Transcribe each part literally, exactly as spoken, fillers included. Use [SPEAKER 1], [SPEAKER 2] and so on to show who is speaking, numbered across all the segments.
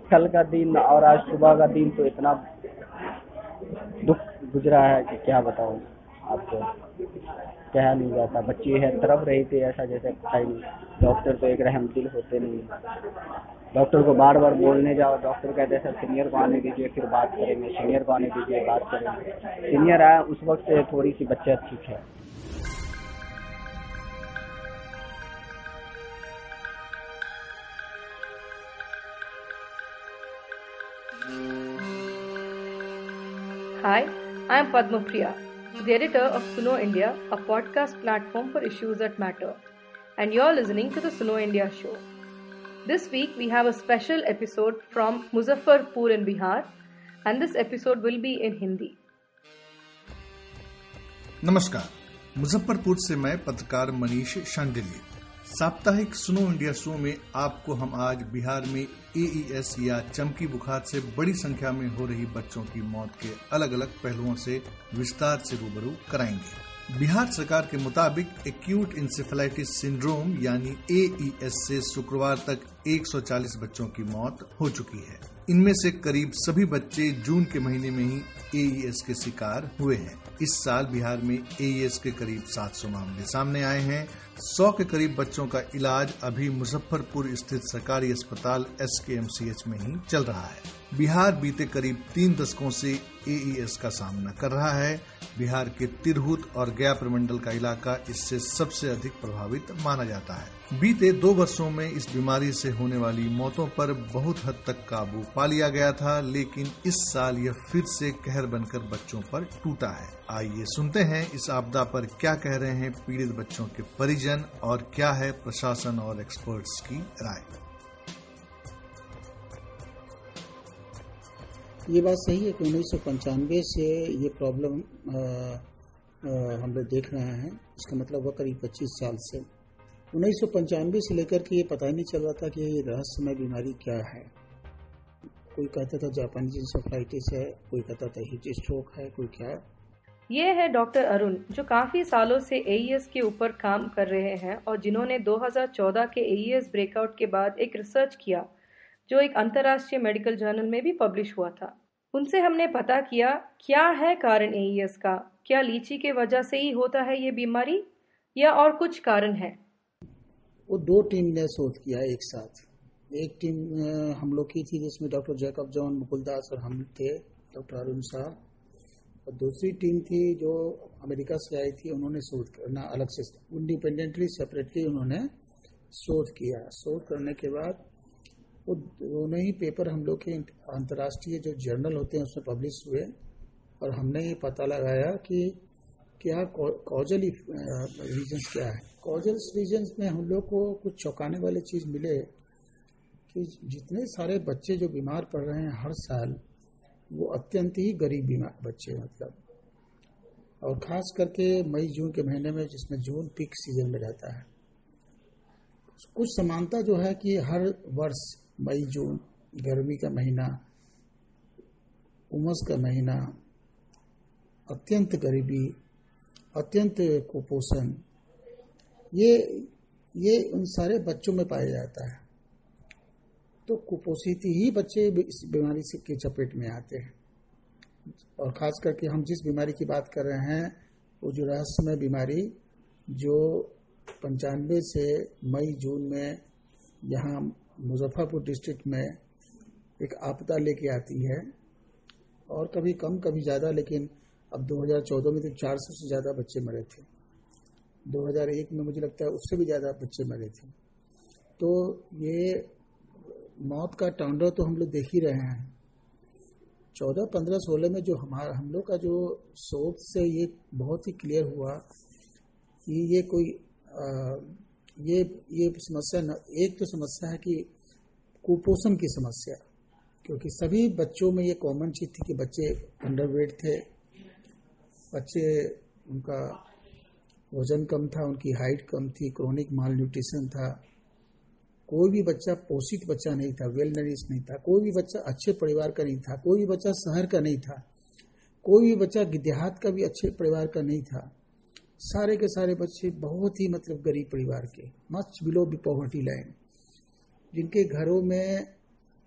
[SPEAKER 1] कल का दिन और आज सुबह का दिन तो इतना दुख गुजरा है कि क्या बताऊं आपको, कहा नहीं जाता। बच्चे है तड़प रही थी ऐसा जैसे पता ही नहीं। डॉक्टर तो एक रहम दिल होते नहीं, डॉक्टर को बार बार बोलने जाओ, डॉक्टर कहते सर सीनियर को आने दीजिए फिर बात करेंगे, सीनियर को आने दीजिए बात करेंगे। सीनियर आया उस वक्त से थोड़ी सी बच्चा ठीक है।
[SPEAKER 2] Hi, I am Padma Priya, the editor of Suno India, a podcast platform for issues that matter, and you're listening to the Suno India show. This week we have a special episode from Muzaffarpur in Bihar, and this episode will be in Hindi.
[SPEAKER 3] नमस्कार, मुजफ्फरपुर से मैं पत्रकार मनीष शांडिल्य। साप्ताहिक सुनो India show में आपको हम आज बिहार में ए ई एस या चमकी बुखार से बड़ी संख्या में हो रही बच्चों की मौत के अलग अलग पहलुओं से विस्तार से रूबरू कराएंगे। बिहार सरकार के मुताबिक एक्यूट इंसेफेलाइटिस सिंड्रोम यानी ए ई एस से शुक्रवार तक एक सौ चालीस बच्चों की मौत हो चुकी है। इनमें से करीब सभी बच्चे जून के महीने में ही ए ई एस के शिकार हुए हैं। इस साल बिहार में ए ई एस के करीब सात सौ मामले सामने आए हैं। सौ के करीब बच्चों का इलाज अभी मुजफ्फरपुर स्थित सरकारी अस्पताल एस के एम सी एच में ही चल रहा है। बिहार बीते करीब तीन दशकों से ए ई एस का सामना कर रहा है। बिहार के तिरहुत और गया प्रमंडल का इलाका इससे सबसे अधिक प्रभावित माना जाता है। बीते दो वर्षों में इस बीमारी से होने वाली मौतों पर बहुत हद तक काबू पा लिया गया था, लेकिन इस साल यह फिर से कहर बनकर बच्चों पर टूटा है। आइए सुनते हैं इस आपदा पर क्या कह रहे हैं पीड़ित बच्चों के परिजन और क्या है प्रशासन और एक्सपर्ट्स की राय।
[SPEAKER 4] ये बात सही है कि उन्नीस सौ पंचानवे से ये प्रॉब्लम हम लोग देख रहे हैं। इसका मतलब वह करीब पच्चीस साल से उन्नीस सौ पंचानवे से लेकर के ये पता ही नहीं चल रहा था कि ये रहस्यमय बीमारी क्या है। कोई कहता था जापानीज इंसेफेलाइटिस है, कोई कहता था हीट स्ट्रोक है, कोई क्या।
[SPEAKER 2] ये है डॉक्टर अरुण, जो काफी सालों से ए ई एस के ऊपर काम कर रहे हैं और जिन्होंने दो हज़ार चौदह के ए ई एस ब्रेकआउट के बाद एक रिसर्च किया जो एक अंतर्राष्ट्रीय मेडिकल जर्नल में भी पब्लिश हुआ था। उनसे हमने पता किया क्या है कारण ए ई एस का, क्या लीची के वजह से ही होता है ये बीमारी या और कुछ कारण है।
[SPEAKER 4] वो दो टीम ने शोध किया एक साथ। एक टीम हम लोग की थी जिसमें doctor Jacob John, Mukul Das और हम थे, डॉक्टर अरुण शाह। और दूसरी टीम थी जो अमेरिका से आई थी, उन्होंने शोध करना अलग से इंडिपेंडेंटली सेपरेटली उन्होंने शोध किया। शोध करने के बाद वो दोनों ही पेपर हम लोग के अंतर्राष्ट्रीय जो जर्नल होते हैं उसमें पब्लिश हुए और हमने ये पता लगाया कि क्या कॉजल रीजन्स क्या है। कॉजल रीजन्स में हम लोग को कुछ चौंकाने वाली चीज़ मिले कि जितने सारे बच्चे जो बीमार पड़ रहे हैं हर साल, वो अत्यंत ही गरीब बीमार बच्चे मतलब, और ख़ास करके मई जून के महीने में, जिसमें जून पीक सीजन में रहता है। कुछ समानता जो है कि हर वर्ष मई जून, गर्मी का महीना, उमस का महीना, अत्यंत गरीबी, अत्यंत कुपोषण, ये ये उन सारे बच्चों में पाया जाता है। तो कुपोषित ही बच्चे इस बीमारी से की चपेट में आते हैं। और ख़ास करके हम जिस बीमारी की बात कर रहे हैं वो जो रहस्यमय बीमारी जो पंचानवे से मई जून में यहाँ मुजफ्फरपुर डिस्ट्रिक्ट में एक आपदा लेके आती है, और कभी कम कभी ज़्यादा, लेकिन अब दो हज़ार चौदह में तो चार सौ से ज़्यादा बच्चे मरे थे। दो हज़ार एक में मुझे लगता है उससे भी ज़्यादा बच्चे मरे थे। तो ये मौत का तांडव तो हम लोग देख ही रहे हैं। चौदह पंद्रह सोलह में जो हमारा हम लोग का जो सोच से ये बहुत ही क्लियर हुआ कि ये कोई आ, ये ये समस्या न, एक तो समस्या है कि कुपोषण की समस्या, क्योंकि सभी बच्चों में ये कॉमन चीज़ थी कि बच्चे अंडरवेट थे, बच्चे उनका वजन कम था, उनकी हाइट कम थी, क्रोनिक माल न्यूट्रिशन था, कोई भी बच्चा पोषित बच्चा नहीं था, वेल नरिश नहीं था, कोई भी बच्चा अच्छे परिवार का नहीं था, कोई भी बच्चा शहर का नहीं था, कोई भी बच्चा देहात का भी अच्छे परिवार का नहीं था। सारे के सारे बच्चे बहुत ही मतलब गरीब परिवार के, मच बिलो पॉवर्टी लाइन, जिनके घरों में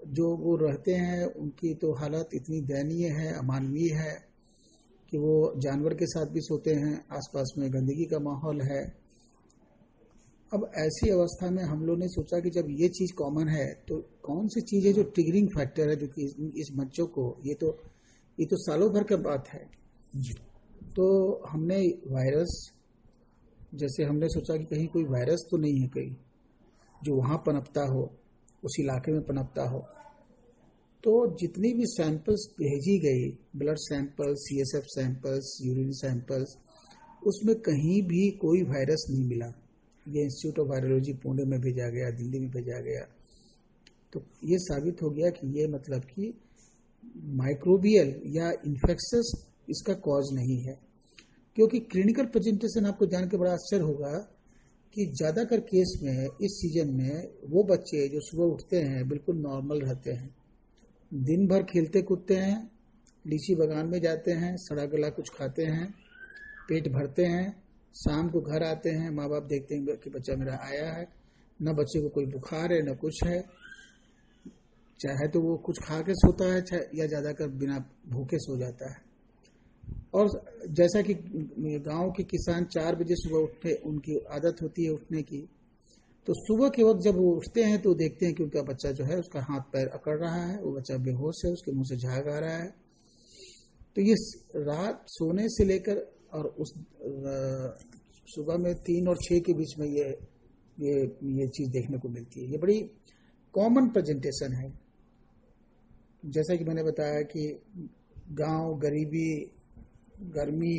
[SPEAKER 4] जो वो रहते हैं उनकी तो हालत इतनी दयनीय है, अमानवीय है कि वो जानवर के साथ भी सोते हैं, आसपास में गंदगी का माहौल है। अब ऐसी अवस्था में हम लोग ने सोचा कि जब ये चीज़ कॉमन है तो कौन सी चीज़ है जो ट्रिगरिंग फैक्टर है जो कि इस बच्चों को, ये तो ये तो सालों भर का बात है जी। तो हमने वायरस, जैसे हमने सोचा कि कहीं कोई वायरस तो नहीं है कहीं जो वहाँ पनपता हो, उस इलाके में पनपता हो। तो जितनी भी सैंपल्स भेजी गई, blood samples, CSF samples, urine samples, उसमें कहीं भी कोई वायरस नहीं मिला। ये इंस्टीट्यूट ऑफ वायरोलॉजी पुणे में भेजा गया, दिल्ली में भेजा गया, तो ये साबित हो गया कि ये मतलब कि माइक्रोबियल या इन्फेक्शस इसका कॉज नहीं है। क्योंकि क्लिनिकल प्रेजेंटेशन आपको जान के बड़ा आश्चर्य होगा कि ज़्यादातर केस में इस सीजन में वो बच्चे जो सुबह उठते हैं बिल्कुल नॉर्मल रहते हैं, दिन भर खेलते कूदते हैं, लीची बागान में जाते हैं, सड़ा गला कुछ खाते हैं, पेट भरते हैं, शाम को घर आते हैं, माँ बाप देखते हैं कि बच्चा मेरा आया है, न बच्चे को कोई बुखार है न कुछ है, चाहे तो वो कुछ खा के सोता है चाहे या ज़्यादातर बिना भूखे सो जाता है। और जैसा कि गांव के किसान चार बजे सुबह उठते, उनकी आदत होती है उठने की, तो सुबह के वक्त जब वो उठते हैं तो देखते हैं कि उनका बच्चा जो है उसका हाथ पैर अकड़ रहा है, वो बच्चा बेहोश है, उसके मुंह से झाग आ रहा है। तो ये रात सोने से लेकर और उस सुबह में तीन और छः के बीच में ये ये ये चीज़ देखने को मिलती है। ये बड़ी कॉमन प्रेजेंटेशन है। जैसा कि मैंने बताया कि गांव, गरीबी, गर्मी,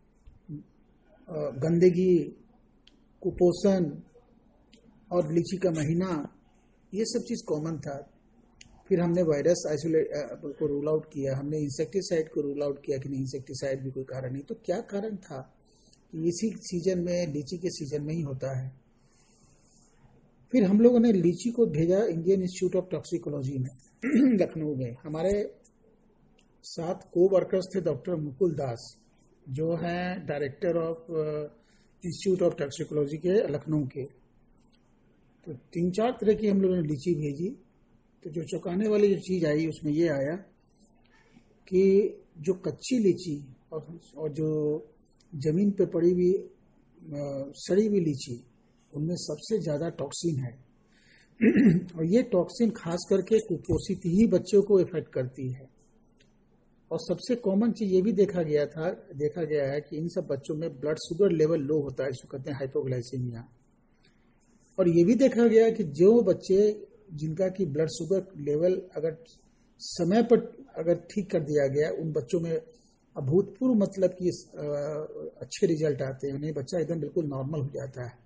[SPEAKER 4] गंदगी, कुपोषण और लीची का महीना, ये सब चीज़ कॉमन था। फिर हमने वायरस आइसोलेट को रूल आउट किया, हमने इंसेक्टिसाइड को रूल आउट किया कि नहीं इंसेक्टिसाइड भी कोई कारण नहीं। तो क्या कारण था कि इसी सीजन में, लीची के सीजन में ही होता है। फिर हम लोगों ने लीची को भेजा इंडियन इंस्टीट्यूट ऑफ टॉक्सिकोलॉजी में लखनऊ में। हमारे साथ को वर्कर्स थे डॉक्टर मुकुल दास, जो हैं director of institute of toxicology के लखनऊ के। तो तीन चार तरह की हम लोगों ने लीची भेजी। तो जो चौंकाने वाली जो चीज़ आई उसमें ये आया कि जो कच्ची लीची और, और जो ज़मीन पे पड़ी हुई सड़ी हुई लीची, उनमें सबसे ज़्यादा टॉक्सिन है। और ये टॉक्सिन खास करके कुपोषित ही बच्चों को इफेक्ट करती है। और सबसे कॉमन चीज़ ये भी देखा गया था देखा गया है कि इन सब बच्चों में ब्लड शुगर लेवल लो होता है, जिसको कहते हैं हाइपोग्लाइसीमिया। और ये भी देखा गया कि जो बच्चे जिनका कि ब्लड शुगर लेवल अगर समय पर अगर ठीक कर दिया गया, उन बच्चों में अभूतपूर्व मतलब कि अच्छे रिजल्ट आते हैं, उन्हें बच्चा एकदम बिल्कुल नॉर्मल हो जाता है।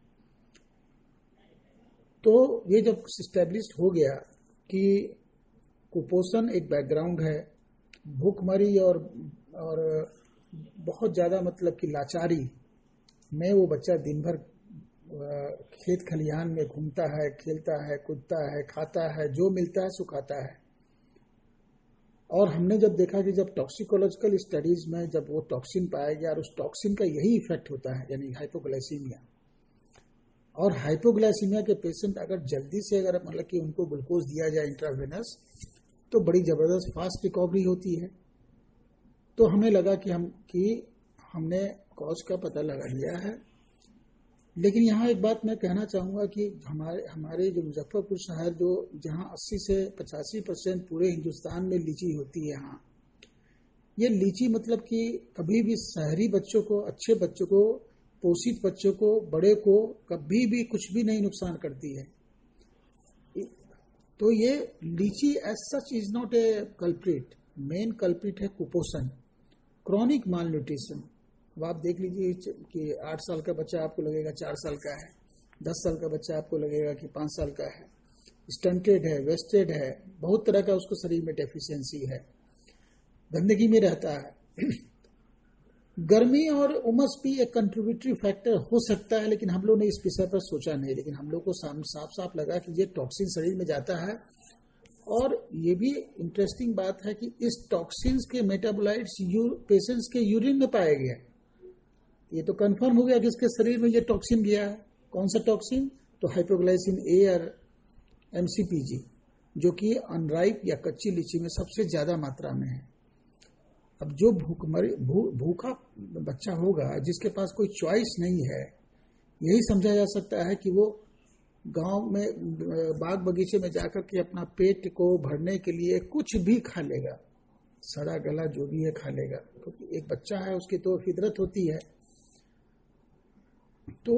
[SPEAKER 4] तो ये जब इस्टेब्लिश हो गया कि कुपोषण एक बैकग्राउंड है, भूखमरी और और बहुत ज़्यादा मतलब कि लाचारी में वो बच्चा दिन भर खेत खलिहान में घूमता है, खेलता है, कूदता है, खाता है, जो मिलता है सो खाता है। और हमने जब देखा कि जब टॉक्सिकोलॉजिकल स्टडीज में जब वो टॉक्सिन पाया गया और उस टॉक्सिन का यही इफेक्ट होता है, यानी हाइपोग्लाइसीमिया। और हाइपोग्लाइसीमिया के पेशेंट अगर जल्दी से अगर मतलब कि उनको ग्लूकोज दिया जाए इंट्रावेनस, तो बड़ी ज़बरदस्त फास्ट रिकवरी होती है। तो हमें लगा कि हम कि हमने कॉज का पता लगा लिया है। लेकिन यहाँ एक बात मैं कहना चाहूँगा कि हमारे हमारे जो मुजफ्फरपुर शहर, जो जहाँ अस्सी से पचासी परसेंट पूरे हिंदुस्तान में लीची होती है, यहाँ ये लीची मतलब कि कभी भी शहरी बच्चों को, अच्छे बच्चों को, पोषित बच्चों को, बड़े को कभी भी कुछ भी नहीं नुकसान करती है। तो ये litchi as such is not a culprit. Main culprit है कुपोषण, क्रॉनिक माल न्यूट्रिशन। अब आप देख लीजिए कि आठ साल का बच्चा आपको लगेगा चार साल का है, दस साल का बच्चा आपको लगेगा कि पाँच साल का है, स्टंटेड है, वेस्टेड है, बहुत तरह का उसको शरीर में डेफिशिएंसी है, गंदगी में रहता है। गर्मी और उमस भी एक कंट्रीब्यूटरी फैक्टर हो सकता है, लेकिन हम लोग ने इस विषय पर सोचा नहीं। लेकिन हम लोग को साफ साफ लगा कि ये टॉक्सिन शरीर में जाता है। और ये भी इंटरेस्टिंग बात है कि इस टॉक्सिन्स के मेटाबोलाइट्स पेशेंट्स के यूरिन में पाया गया। ये तो कंफर्म हो गया कि इसके शरीर में ये टॉक्सिन गया है। कौन सा टॉक्सिन? तो हाइपोग्लाइसिन ए और एमसीपीजी। जो कि अनराइप या कच्ची लीची में सबसे ज्यादा मात्रा में है। अब जो भूखमरी भू, भूखा बच्चा होगा जिसके पास कोई चॉइस नहीं है, यही समझा जा सकता है कि वो गांव में बाग बगीचे में जाकर के अपना पेट को भरने के लिए कुछ भी खा लेगा, सड़ा गला जो भी है खा लेगा, क्योंकि तो एक बच्चा है उसकी तो फितरत होती है। तो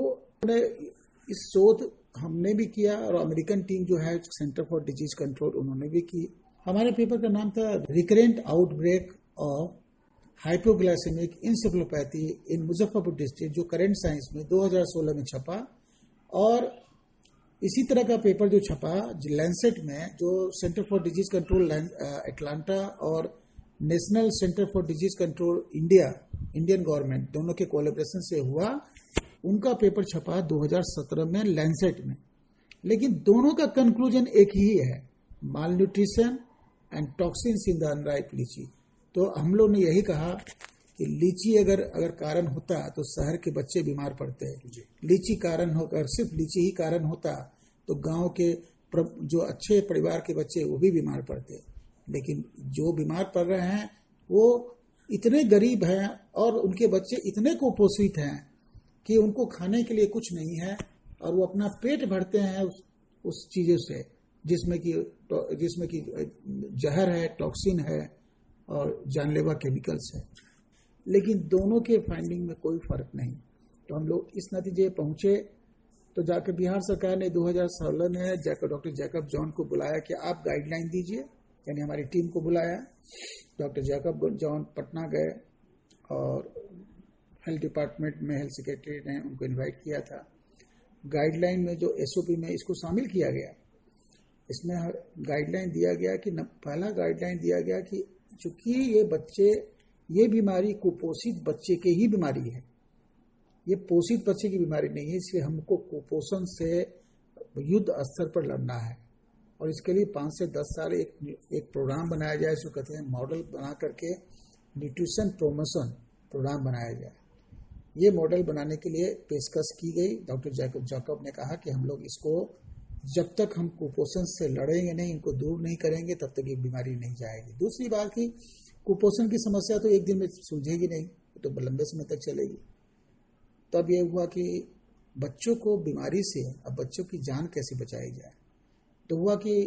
[SPEAKER 4] इस शोध हमने भी किया और अमेरिकन टीम जो है सेंटर फॉर डिजीज कंट्रोल उन्होंने भी की। हमारे पेपर का नाम था recurrent outbreak of hypoglycaemic encephalopathy in Muzaffarpur district, जो करंट साइंस में दो हज़ार सोलह में छपा। और इसी तरह का पेपर जो छपा लैंसेट में, जो centre for disease control Atlanta और national centre for disease control India, Indian government दोनों के कोलैबोरेशन से हुआ, उनका पेपर छपा दो हज़ार सत्रह में लैंसेट में। लेकिन दोनों का कंक्लूजन एक ही है, malnutrition and toxins in the unripe litchi. तो हम लोग ने यही कहा कि लीची अगर अगर कारण होता तो शहर के बच्चे बीमार पड़ते हैं, लीची कारण होकर सिर्फ लीची ही कारण होता तो गांव के जो अच्छे परिवार के बच्चे वो भी बीमार पड़ते। लेकिन जो बीमार पड़ रहे हैं वो इतने गरीब हैं और उनके बच्चे इतने कुपोषित हैं कि उनको खाने के लिए कुछ नहीं है और वो अपना पेट भरते हैं उस, उस चीजों से जिसमें कि जिसमें कि जहर है, टॉक्सिन है और जानलेवा केमिकल्स है। लेकिन दोनों के फाइंडिंग में कोई फर्क नहीं। तो हम लोग इस नतीजे पहुंचे। तो जाकर बिहार सरकार ने दो हज़ार सोलह में जाकर डॉक्टर जैकब जॉन को बुलाया कि आप गाइडलाइन दीजिए, यानी हमारी टीम को बुलाया। डॉक्टर जैकब जॉन पटना गए और हेल्थ डिपार्टमेंट में हेल्थ सेक्रेटरी ने उनको इनवाइट किया था। गाइडलाइन में जो एसओपी में इसको शामिल किया गया, इसमें गाइडलाइन दिया गया कि पहला गाइडलाइन दिया गया कि चूंकि ये बच्चे ये बीमारी कुपोषित बच्चे के ही बीमारी है, ये पोषित बच्चे की बीमारी नहीं है, इसलिए हमको कुपोषण से युद्ध स्तर पर लड़ना है। और इसके लिए पाँच से दस साल एक एक प्रोग्राम बनाया जाए, इसको कहते हैं मॉडल बना करके न्यूट्रिशन प्रोमोशन प्रोग्राम बनाया जाए। ये मॉडल बनाने के लिए पेशकश की गई। डॉक्टर जैकब जैकब ने कहा कि हम लोग इसको जब तक हम कुपोषण से लड़ेंगे नहीं, इनको दूर नहीं करेंगे, तब तक ये बीमारी नहीं जाएगी। दूसरी बात की कुपोषण की समस्या तो एक दिन में सुलझेगी नहीं, तो लंबे समय तक चलेगी। तब ये हुआ कि बच्चों को बीमारी से अब बच्चों की जान कैसे बचाई जाए। तो हुआ कि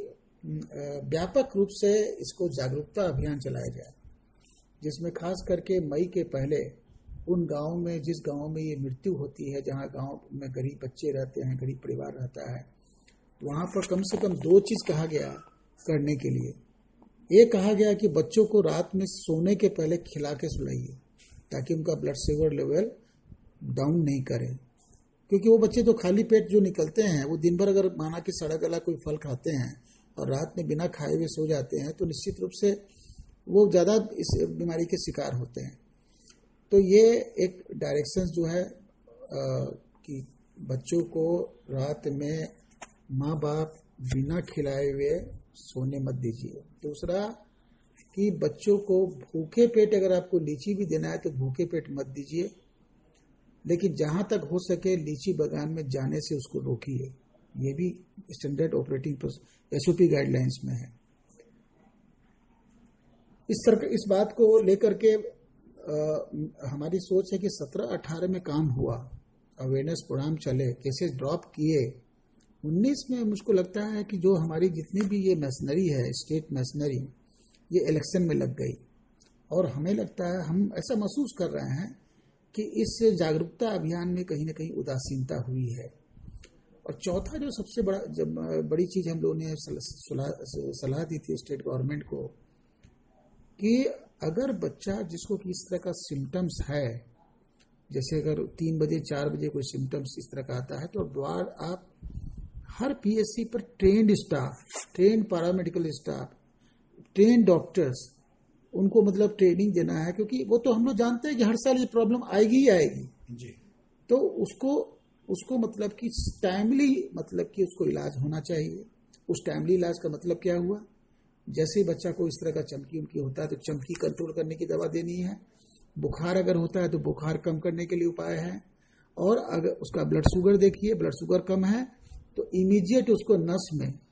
[SPEAKER 4] व्यापक रूप से इसको जागरूकता अभियान चलाया जाए, जिसमें खास करके मई के पहले उन गांवों में, जिस गांव में ये मृत्यु होती है, जहां गांव में गरीब बच्चे रहते हैं, गरीब परिवार रहता है, वहां पर कम से कम दो चीज कहा गया करने के लिए। एक कहा गया कि बच्चों को रात में सोने के पहले खिला के सुलाइए, ताकि उनका ब्लड शुगर लेवल डाउन नहीं करे। क्योंकि वो बच्चे तो खाली पेट जो निकलते हैं, वो दिन भर अगर माना कि सड़ा गला कोई फल खाते हैं और रात में बिना खाए हुए सो जाते हैं, तो निश्चित रूप से वो ज़्यादा इस बीमारी के शिकार होते हैं। तो ये एक डायरेक्शन जो है आ, कि बच्चों को रात में माँ बाप बिना खिलाए हुए सोने मत दीजिए। दूसरा कि बच्चों को भूखे पेट अगर आपको लीची भी देना है तो भूखे पेट मत दीजिए, लेकिन जहां तक हो सके लीची बागान में जाने से उसको रोकिए। ये भी स्टैंडर्ड ऑपरेटिंग एसओपी गाइडलाइंस में है। इस तरह इस बात को लेकर के आ, हमारी सोच है कि सत्रह अठारह में काम हुआ, अवेयरनेस प्रोग्राम चले, केसेस ड्रॉप किए। उन्नीस में मुझको लगता है कि जो हमारी जितनी भी ये मशीनरी है, स्टेट मशीनरी, ये इलेक्शन में लग गई। और हमें लगता है, हम ऐसा महसूस कर रहे हैं कि इस जागरूकता अभियान में कहीं ना कहीं उदासीनता हुई है। और चौथा जो सबसे बड़ा जब बड़ी चीज हम लोगों ने सलाह दी थी स्टेट गवर्नमेंट को कि अगर बच्चा जिसको कि इस तरह का सिम्टम्स है, जैसे अगर तीन बजे चार बजे कोई सिम्टम्स इस तरह का आता है, तो द्वार आप हर पीएससी पर trained staff, trained paramedical staff, trained doctors, उनको मतलब ट्रेनिंग देना है। क्योंकि वो तो हम लोग जानते हैं कि हर साल ये प्रॉब्लम आएगी ही आएगी जी। तो उसको उसको मतलब कि टाइमली मतलब कि उसको इलाज होना चाहिए। उस टाइमली इलाज का मतलब क्या हुआ, जैसे ही बच्चा को इस तरह का चमकी उमकी होता है तो चमकी कंट्रोल करने की दवा देनी है। बुखार अगर होता है तो बुखार कम करने के लिए उपाय है। और अगर उसका ब्लड शुगर देखिए, ब्लड शुगर कम है तो इमीडिएट उसको नस में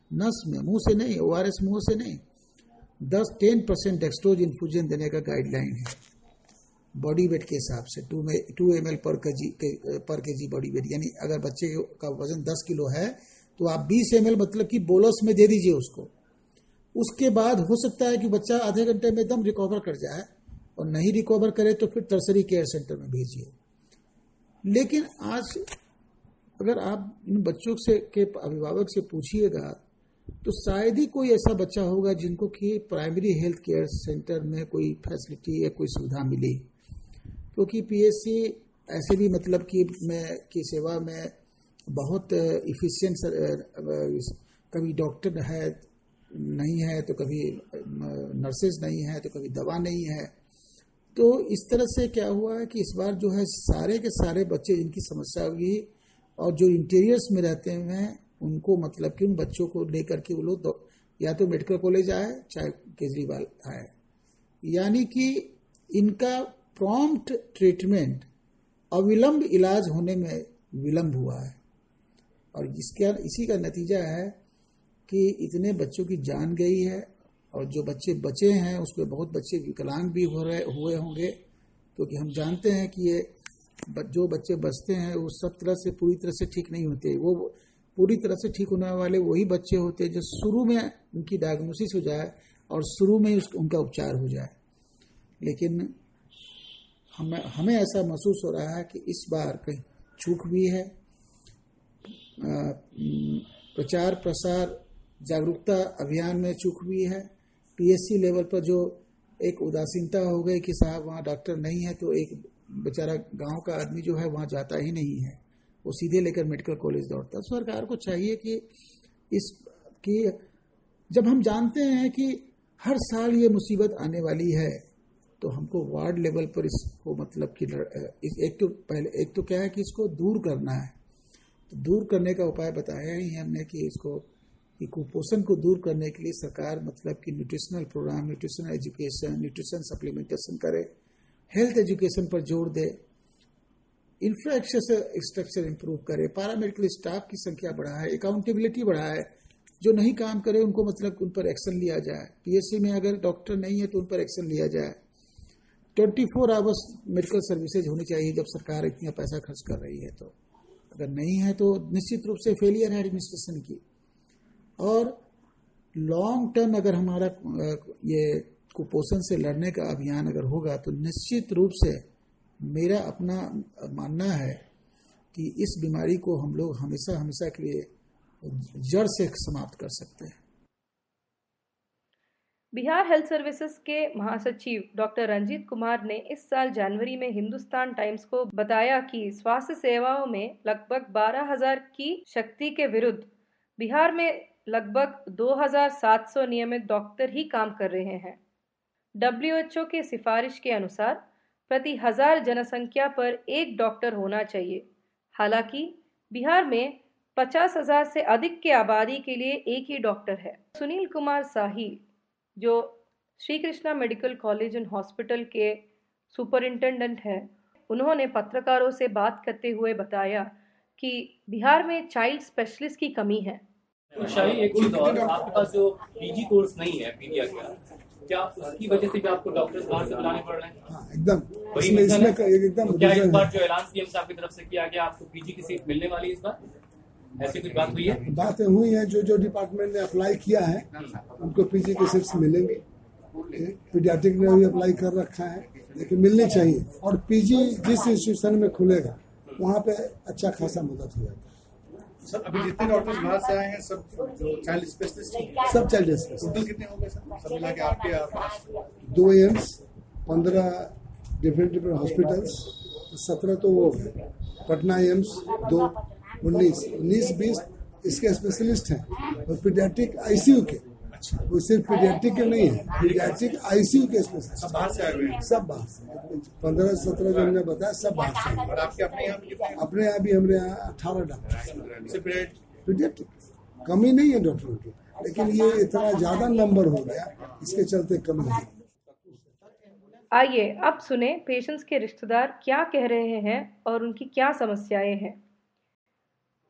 [SPEAKER 4] नस में, मुंह से नहीं, ओ आर एस मुंह से नहीं, दस टेन परसेंट डेक्सट्रोज इन्फ्यूजन देने का गाइडलाइन है बॉडी वेट के हिसाब से, टू में टू एम एल पर के जी पर के जी बॉडी वेट। यानी अगर बच्चे का वजन दस किलो है तो आप बीस एम एल मतलब कि बोलस में दे दीजिए उसको। उसके बाद हो सकता है कि बच्चा आधे घंटे में एकदम रिकवर कर जाए, और नहीं रिकवर करे तो फिर टर्सरी केयर सेंटर में भेजिए। लेकिन आज अगर आप इन बच्चों से के अभिभावक से पूछिएगा तो शायद ही कोई ऐसा बच्चा होगा जिनको कि प्राइमरी हेल्थ केयर सेंटर में कोई फैसिलिटी या कोई सुविधा मिली, क्योंकि पीएचसी ऐसे भी मतलब कि में की सेवा में बहुत इफिशिएंट, कभी डॉक्टर है नहीं है तो कभी नर्सेज नहीं है तो कभी दवा नहीं है। तो इस तरह से क्या हुआ है कि इस बार जो है सारे के सारे बच्चे जिनकी समस्या हुई और जो इंटीरियर्स में रहते हैं उनको मतलब कि उन बच्चों को लेकर के वो लोग या तो मेडिकल कॉलेज आए चाहे केजरीवाल आए, यानी कि इनका प्रॉम्प्ट ट्रीटमेंट, अविलंब इलाज होने में विलंब हुआ है। और इसका इसी का नतीजा है कि इतने बच्चों की जान गई है, और जो बच्चे बचे हैं उसमें बहुत बच्चे विकलांग भी हो रहे हुए होंगे, क्योंकि हम जानते हैं कि ये जो बच्चे बचते हैं वो सब तरह से पूरी तरह से ठीक नहीं होते। वो पूरी तरह से ठीक होने वाले वही बच्चे होते हैं जो शुरू में उनकी डायग्नोसिस हो जाए और शुरू में उस, उनका उपचार हो जाए। लेकिन हमें हमें ऐसा महसूस हो रहा है कि इस बार कहीं चूक भी है। प्रचार प्रसार जागरूकता अभियान में चूक भी है। पीएचसी लेवल पर जो एक उदासीनता हो गई कि साहब वहाँ डॉक्टर नहीं है तो एक बेचारा गांव का आदमी जो है वहाँ जाता ही नहीं है, वो सीधे लेकर मेडिकल कॉलेज दौड़ता। सरकार को चाहिए कि इस कि जब हम जानते हैं कि हर साल ये मुसीबत आने वाली है तो हमको वार्ड लेवल पर इसको मतलब कि एक तो पहले एक तो क्या है कि इसको दूर करना है, तो दूर करने का उपाय बताया ही हमने कि इसको कि कुपोषण को दूर करने के लिए सरकार मतलब कि nutritional programme, nutritional education, nutrition supplementation करे, हेल्थ एजुकेशन पर जोर दे, इंफ्रास्ट्रक्चर इंप्रूव करे, पैरामेडिकल स्टाफ की संख्या बढ़ाए, अकाउंटेबिलिटी बढ़ाए, जो नहीं काम करे उनको मतलब उन पर एक्शन लिया जाए। पीएचसी में अगर डॉक्टर नहीं है तो उन पर एक्शन लिया जाए। Twenty four hours medical services होनी चाहिए जब सरकार इतना पैसा खर्च कर रही है तो। अगर नहीं है तो निश्चित रूप से फेलियर है एडमिनिस्ट्रेशन की। और लॉन्ग टर्म अगर हमारा ये कुपोषण से लड़ने का अभियान अगर होगा तो निश्चित रूप से मेरा अपना मानना है कि इस बीमारी को हम लोग हमेशा हमेशा के लिए जड़ से समाप्त कर सकते हैं।
[SPEAKER 2] बिहार हेल्थ सर्विसेज के महासचिव डॉक्टर रंजीत कुमार ने इस साल जनवरी में हिंदुस्तान टाइम्स को बताया कि स्वास्थ्य सेवाओं में लगभग बारह हज़ार की शक्ति के विरुद्ध बिहार में लगभग दो हज़ार सात सौ नियमित डॉक्टर ही काम कर रहे हैं। डब्ल्यू एच ओ के सिफारिश के अनुसार प्रति हजार जनसंख्या पर एक डॉक्टर होना चाहिए। हालांकि बिहार में पचास हजार से अधिक की आबादी के लिए एक ही डॉक्टर है। सुनील कुमार शाही, जो Shri Krishna medical college and hospital के सुपरिंटेंडेंट हैं, उन्होंने पत्रकारों से बात करते हुए बताया कि बिहार में चाइल्ड स्पेशलिस्ट की कमी है।
[SPEAKER 5] तो शाही, एक चीज और, आपके पास जो पीजी कोर्स नहीं है पीडिया का, क्या उसकी वजह से भी आपको डॉक्टर्स बाहर से बुलाने पड़ रहे हैं?
[SPEAKER 6] हाँ, एकदम
[SPEAKER 5] वही
[SPEAKER 6] इसमें,
[SPEAKER 5] इसमें
[SPEAKER 6] एकदम
[SPEAKER 5] तो क्या इस बार जो ऐलान सीएम साहब की तरफ से किया गया आपको पीजी की सीट मिलने वाली है इस बार, ऐसी कुछ बात हुई है?
[SPEAKER 6] बातें हुई है, जो जो डिपार्टमेंट ने अप्लाई किया है उनको पीजी की सीट्स मिलेंगी। पीडियाट्रिक ने भी अप्लाई कर रखा है, लेकिन मिलनी चाहिए। और पीजी जिस इंस्टीट्यूशन में खुलेगा वहाँ पे अच्छा खासा मदद हो जाता है।
[SPEAKER 3] सर अभी जितने डॉक्टर्स बाहर से आए हैं सब जो चाइल्ड स्पेशलिस्ट
[SPEAKER 6] सब चाइल्ड स्पेशलिस्ट।
[SPEAKER 3] टोटल कितने हो गए सर सब मिला के आपके आसपास?
[SPEAKER 6] दो एम्स, पंद्रह डिफरेंट डिफरेंट हॉस्पिटल्स, सत्रह तो वो है पटना एम्स, दो उन्नीस उन्नीस बीस इसके स्पेशलिस्ट हैं। और पीडियाट्रिक आईसीयू के, वो सिर्फ पीडियाट्रिक के नहीं है, पीडियाट्रिक आईसीयू के स्पेशलिस्ट
[SPEAKER 3] सब बाहर से आए हुए हैं।
[SPEAKER 6] सब बाहर से, पंद्रह सत्रह जो हमने बताया सब बाहर से।
[SPEAKER 3] और आपके अपने यहाँ कितने?
[SPEAKER 6] अपने यहाँ भी हमारे यहाँ अठारह डॉक्टर पीडियाट्रिक। कमी नहीं है डॉक्टरों की, लेकिन ये इतना ज्यादा नंबर हो गया, इसके चलते कमी है।
[SPEAKER 2] आइए अब सुने पेशेंट्स के रिश्तेदार क्या कह रहे हैं और उनकी क्या समस्याएं हैं।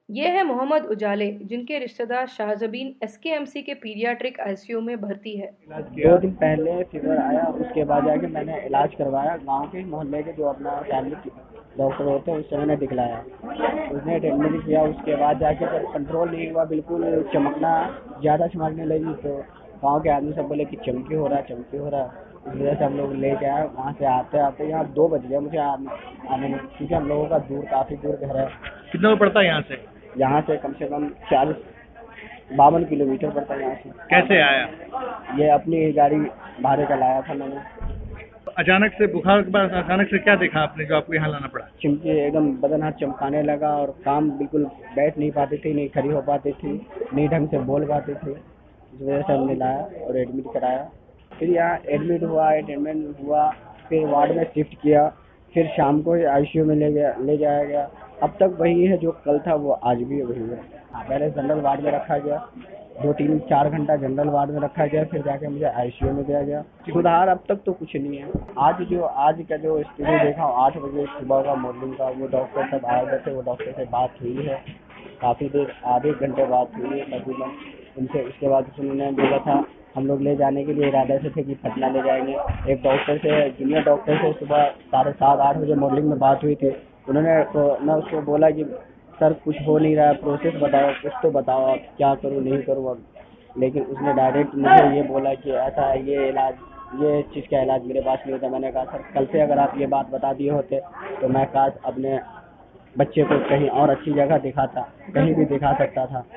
[SPEAKER 2] ये है मोहम्मद उजाले, जिनके रिश्तेदार शाहजबीन एसकेएमसी के पीडियाट्रिक आईसीयू में भर्ती है।
[SPEAKER 1] दो दिन पहले फीवर आया, उसके बाद जाके मैंने इलाज करवाया। गांव के मोहल्ले के जो अपना फैमिली डॉक्टर होते हैं उससे मैंने दिखलाया, उसने एडमिट किया। उसके बाद जाके जब कंट्रोल नहीं हुआ, बिल्कुल चमकना ज़्यादा चमकने लगी, तो गाँव के आदमी सब बोले कि चमकी हो रहा है चमकी हो रहा है। इस वजह से हम लोग लेके आए। वहाँ से आते आते यहाँ दो बज गए मुझे आने में, क्योंकि हम लोगों का दूर काफ़ी दूर घर है।
[SPEAKER 3] कितना पड़ता है यहाँ से?
[SPEAKER 1] यहाँ से कम से कम चालीस बावन किलोमीटर पड़ता है यहाँ से।
[SPEAKER 3] कैसे आया?
[SPEAKER 1] ये अपनी गाड़ी भाड़े का लाया था मैंने।
[SPEAKER 3] अचानक से बुखार के बाद अचानक से क्या देखा आपने जो आपको यहाँ लाना पड़ा?
[SPEAKER 1] चिमकी एकदम बदन हाथ चमकाने लगा और काम बिल्कुल बैठ नहीं पाती थी, नहीं खड़ी हो पाती थी, नहीं ढंग से बोल पाती थी। इस वजह से हमने लाया और एडमिट कराया। फिर यहाँ एडमिट हुआ एडमिट हुआ फिर वार्ड में शिफ्ट किया, फिर शाम को आईसीयू में ले गया ले जाया गया। अब तक वही है जो कल था वो आज भी वही है। पहले जनरल वार्ड में रखा गया, दो तीन चार घंटा जनरल वार्ड में रखा गया, फिर जाके मुझे आईसीयू में दिया गया। सुधार अब तक तो कुछ नहीं है। आज जो आज का जो स्थिति देखा, आठ बजे सुबह का मॉर्निंग का, वो डॉक्टर सब आए हुए थे, वो डॉक्टर से बात हुई है काफ़ी देर, आधे घंटे बात हुई है तकरीबन उनसे। उसके बाद उन्होंने बोला था हम लोग ले जाने के लिए इरादे से थे कि पटना ले जाएंगे। एक डॉक्टर से, जूनियर डॉक्टर से सुबह साढ़े सात आठ बजे मॉर्निंग में बात हुई थी। उन्होंने तो मैं उसको बोला कि सर कुछ हो नहीं रहा है, प्रोसेस बताओ, कुछ तो बताओ आप क्या करूँ नहीं करूँ अब। लेकिन उसने डायरेक्ट मुझे ये बोला कि ऐसा है, ये इलाज ये चीज़ का इलाज मेरे पास नहीं होता। मैंने कहा सर कल से अगर आप ये बात बता दिए होते तो मैं काश अपने बच्चे को कहीं और अच्छी जगह दिखाता, कहीं भी दिखा सकता था।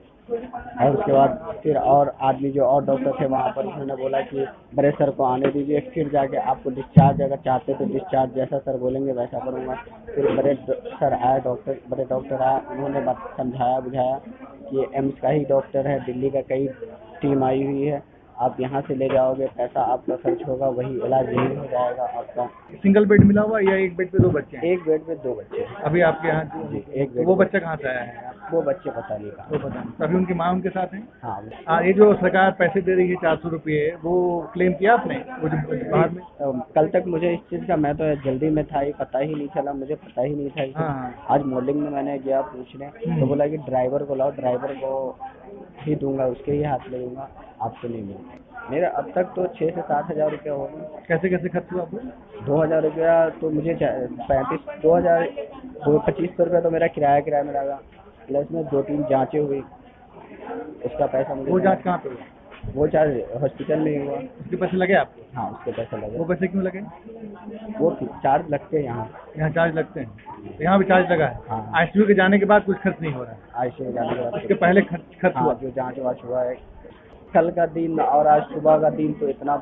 [SPEAKER 1] और उसके बाद फिर और आदमी जो और डॉक्टर थे वहाँ पर, उन्होंने बोला कि बड़े सर को आने दीजिए, फिर जाके आपको डिस्चार्ज अगर चाहते तो डिस्चार्ज जैसा सर बोलेंगे वैसा करूँगा। फिर बड़े सर आए, डॉक्टर बड़े डॉक्टर आए, उन्होंने बात समझाया बुझाया कि एम्स का ही डॉक्टर है, दिल्ली का कई टीम आई हुई है, आप यहाँ से ले जाओगे, पैसा आपका खर्च होगा, वही इलाज यही हो जाएगा आपका।
[SPEAKER 3] सिंगल बेड मिला हुआ या एक बेड पे दो बच्चे हैं?
[SPEAKER 1] एक बेड पे दो बच्चे
[SPEAKER 3] अभी आपके यहाँ
[SPEAKER 1] जी, एक बेड।
[SPEAKER 3] वो बच्चा कहाँ से आया है?
[SPEAKER 1] वो बच्चे पता नहीं कहा।
[SPEAKER 3] वो पता नहीं। अभी उनकी माँ उनके साथ है?
[SPEAKER 1] हाँ।
[SPEAKER 3] हाँ, ये जो सरकार पैसे दे रही है चार सौ रुपये, वो क्लेम किया आपने वो जो बाहर में?
[SPEAKER 1] कल तक मुझे इस चीज़ का, मैं तो जल्दी में था, ये पता ही नहीं चला, मुझे पता ही नहीं था।
[SPEAKER 3] हाँ।
[SPEAKER 1] आज मॉर्निंग में मैंने गया पूछने, तो बोला कि ड्राइवर को लाओ, ड्राइवर को ही दूंगा, उसके ही हाथ ले दूंगा, आपको नहीं मिलेगा। मेरा अब तक तो छः से सात हज़ार रुपया होगा।
[SPEAKER 3] कैसे कैसे खर्च हुआ आपको?
[SPEAKER 1] दो हज़ार रुपया तो मुझे पैंतीस दो हज़ार दो पच्चीस सौ रुपया तो मेरा किराया किराया में लगा, प्लस में दो तीन जांचें हुई, उसका पैसा मुझे।
[SPEAKER 3] वो जांच कहाँ पे हुई?
[SPEAKER 1] वो चार्ज हॉस्पिटल में ही हुआ।
[SPEAKER 3] उसके पैसे लगे आपको?
[SPEAKER 1] हाँ, उसके पैसे लगे।
[SPEAKER 3] वो पैसे क्यों लगे?
[SPEAKER 1] वो चार्ज लगते हैं यहाँ
[SPEAKER 3] यहाँ चार्ज लगते हैं, तो यहाँ भी चार्ज लगा है।
[SPEAKER 1] हाँ।
[SPEAKER 3] आईसीयू के जाने के बाद कुछ खर्च नहीं हो रहा है?
[SPEAKER 1] आईसीयू में जाने के बाद
[SPEAKER 3] उसके पहले खर्च खर्च
[SPEAKER 1] हाँ,
[SPEAKER 3] हुआ?
[SPEAKER 1] जो जांच वाच हुआ है। कल का दिन और आज सुबह का दिन तो इतना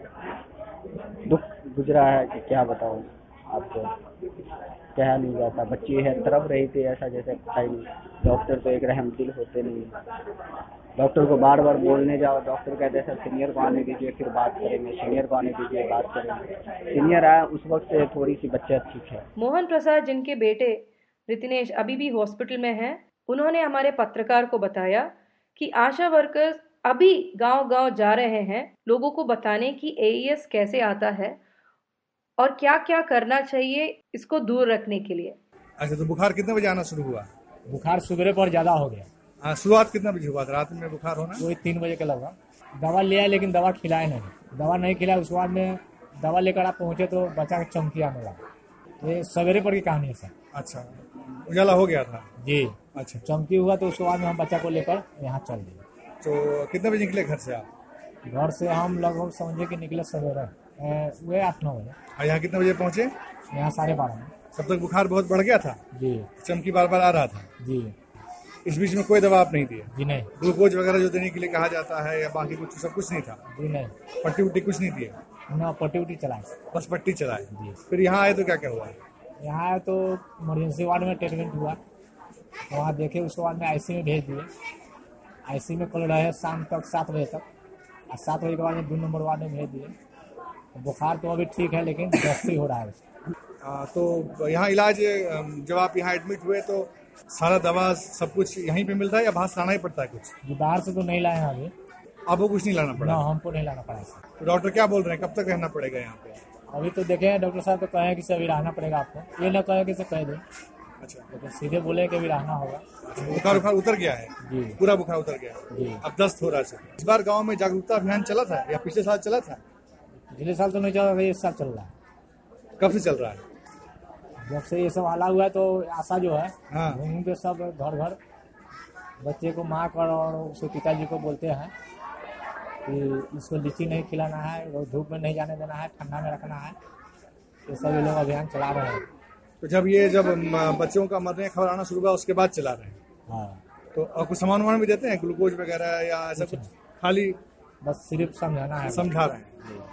[SPEAKER 1] दुख गुजरा है कि क्या बताऊँ आपको, कहा नहीं जाता। बच्ची है, तड़प रही थी ऐसा जैसे पता ही नहीं। डॉक्टर तो एक रहम दिल होते नहीं, डॉक्टर को बार बार बोलने जाओ, डॉक्टर कहते हैं सर सीनियर को आने दीजिए फिर बात करेंगे, सीनियर को आने दीजिए बात करेंगे। सीनियर आया उस वक्त से थोड़ी सी बच्चा ठीक है।
[SPEAKER 2] मोहन प्रसाद, जिनके बेटे रितिनेश अभी भी हॉस्पिटल में हैं, उन्होंने हमारे पत्रकार को बताया कि आशा वर्कर्स अभी गांव-गांव जा रहे हैं लोगों को बताने कि एईएस कैसे आता है और क्या क्या करना चाहिए इसको दूर रखने के लिए।
[SPEAKER 3] अच्छा, तो बुखार कितने बजे आना शुरू हुआ?
[SPEAKER 7] बुखार सुबह पर ज्यादा हो गया।
[SPEAKER 3] हाँ, शुरुआत कितना बजे हुआ था रात में बुखार होना?
[SPEAKER 7] वही तीन बजे के लगभग। दवा लिया लेकिन दवा खिलाए नहीं, दवा नहीं खिलाया। उसके बाद में दवा लेकर आप पहुंचे तो बच्चा का चमकी आने लगा। ये सवेरे पर की कहानी है सर।
[SPEAKER 3] अच्छा, उजाला हो गया था जी? अच्छा,
[SPEAKER 7] चमकी हुआ तो उसके बाद में हम बच्चा को लेकर यहाँ चल दिए।
[SPEAKER 3] तो कितने बजे निकले घर से आप?
[SPEAKER 7] घर से हम लगभग समझे कि निकले सवेरे वे आठ नौ बजे।
[SPEAKER 3] और यहाँ कितने बजे पहुँचे?
[SPEAKER 7] यहाँ साढ़े बारह में।
[SPEAKER 3] तब तक बुखार बहुत बढ़ गया था
[SPEAKER 7] जी?
[SPEAKER 3] चमकी बार बार आ रहा था
[SPEAKER 7] जी?
[SPEAKER 3] इस बीच में कोई दवा आप नहीं दिए?
[SPEAKER 7] जी नहीं।
[SPEAKER 3] ग्लूकोज वगैरह जो देने के लिए कहा जाता है या बाकी कुछ, सब कुछ नहीं था?
[SPEAKER 7] जी नहीं।
[SPEAKER 3] पट्टी उट्टी कुछ नहीं दिए?
[SPEAKER 7] ना, पट्टी उट्टी चलाए,
[SPEAKER 3] बस पट्टी चलाए
[SPEAKER 7] जी।
[SPEAKER 3] फिर यहाँ आए तो क्या क्या हुआ?
[SPEAKER 7] यहाँ आए तो इमरजेंसी वार्ड में ट्रीटमेंट हुआ, वहाँ देखे, उसके बाद में आईसी में भेज दिए। आईसी में कल रहे शाम तक सात बजे तक, और सात बजे के बाद में दो नंबर वार्ड में भेज दिए। बुखार तो अभी ठीक है लेकिन दस्ती हो रहा है।
[SPEAKER 3] आ, तो यहाँ इलाज जब आप यहाँ एडमिट हुए तो सारा दवा सब कुछ यहीं पे मिलता है या बाहर से लाना ही पड़ता है कुछ?
[SPEAKER 7] जी, बाहर से तो नहीं लाए हैं अभी।
[SPEAKER 3] आपको कुछ नहीं लाना पड़ा?
[SPEAKER 7] ना, हमको नहीं लाना पड़ा सर।
[SPEAKER 3] तो डॉक्टर क्या बोल रहे हैं, कब तक रहना पड़ेगा यहाँ पे?
[SPEAKER 7] अभी तो देखे हैं डॉक्टर साहब तो कहे कि अभी रहना पड़ेगा आपको, ये ना कहे कि कह दे।
[SPEAKER 3] अच्छा,
[SPEAKER 7] लेकिन सीधे बोले कि भी रहना होगा।
[SPEAKER 3] बुखार बुखार उतर गया है
[SPEAKER 7] जी
[SPEAKER 3] पूरा बुखार उतर गया है
[SPEAKER 7] जी।
[SPEAKER 3] अब दस्त हो रहा है सर। इस बार गांव में जागरूकता अभियान चला था या पिछले साल चला था?
[SPEAKER 7] पिछले साल तो नहीं चल रहा, इस साल चल रहा है।
[SPEAKER 3] कब से चल रहा है?
[SPEAKER 7] जब से ये सब हला हुआ है तो आशा जो है
[SPEAKER 3] हाँ।
[SPEAKER 7] घूम के सब घर घर बच्चे को माँ कर और उसके पिताजी को बोलते हैं कि इसको लीची नहीं खिलाना है, और धूप में नहीं जाने देना है, ठंडा में रखना है। ये सब ये लोग अभियान चला रहे हैं।
[SPEAKER 3] तो जब ये जब म, बच्चों का मरने का खबर आना शुरू हुआ उसके बाद चला रहे हैं,
[SPEAKER 7] हाँ,
[SPEAKER 3] तो और कुछ सामान वामान भी देते हैं, ग्लूकोज वगैरह या ऐसा कुछ? खाली
[SPEAKER 7] बस सिर्फ समझाना है,
[SPEAKER 3] समझा रहे हैं।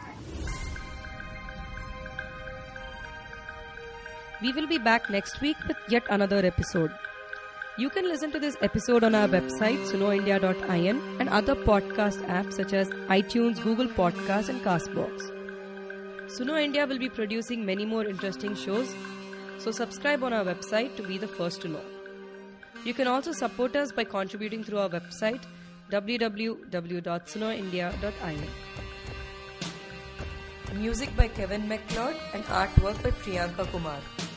[SPEAKER 2] We will be back next week with yet another episode. You can listen to this episode on our website suno india dot in and other podcast apps such as iTunes, Google Podcasts and Castbox. Suno India will be producing many more interesting shows, so subscribe on our website to be the first to know. You can also support us by contributing through our website w w w dot suno india dot in. Music by Kevin MacLeod and artwork by Priyanka Kumar.